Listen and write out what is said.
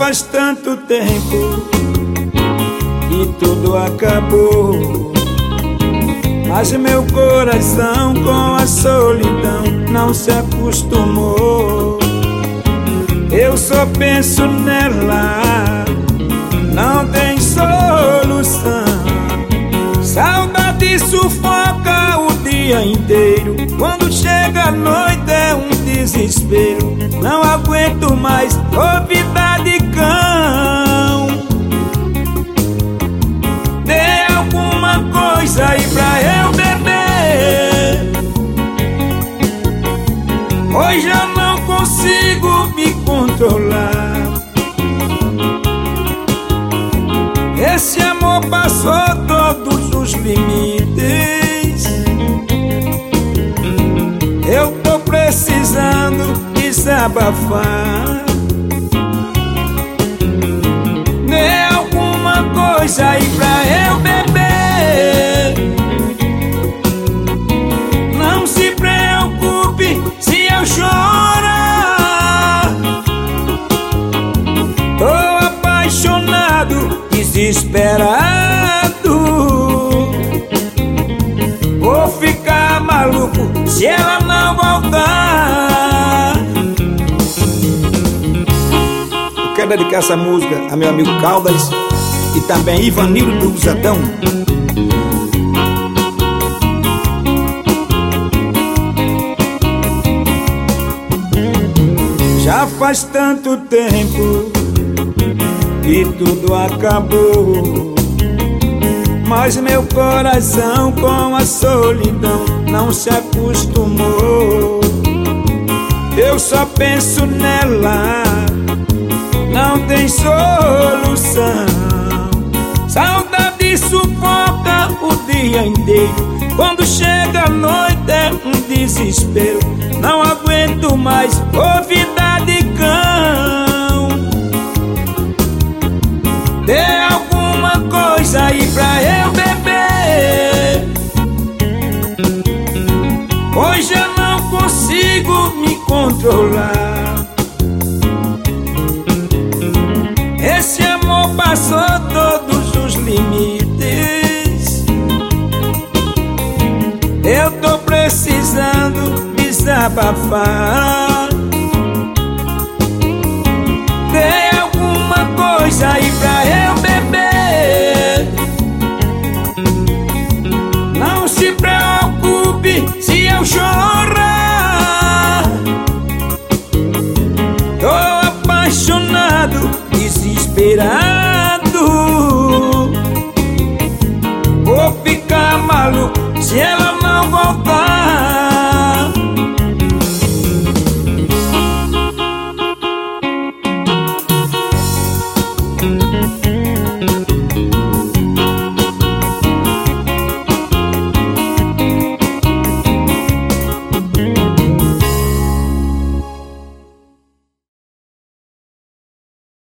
faz tanto tempo que tudo acabou, mas meu coração com a solidão não se acostumou. Eu só penso nela, não tem solução. Saudade sufoca o dia inteiro, quando chega a noite é um desespero. Não aguento mais vida de cão. Dê alguma coisa aí pra eu beber, hoje eu não consigo me controlar. Esse amor passou todos os limites. Eu tô precisando desabafar. Dê alguma coisa aí pra eu beber. Não se preocupe se eu chorar. Tô apaixonado, desesperado. Vou ficar maluco se ela não voltar. Eu quero dedicar essa música a meu amigo Caldas e também Ivanildo do Busadão. Já faz tanto tempo que tudo acabou, mas meu coração com a solidão não se acostumou. Eu só penso nela, não tem solução. Saudade sufoca o dia inteiro, quando chega a noite é um desespero. Não aguento mais vida de cão. Dê alguma coisa aí pra eu beber, hoje eu não consigo me controlar. Esse amor passou todos os limites. Eu tô precisando desabafar. Dê alguma coisa aí pra eu beber. Não se preocupe se eu chorar. Tô apaixonado, desesperado. Vou ficar maluco se ela não voltar.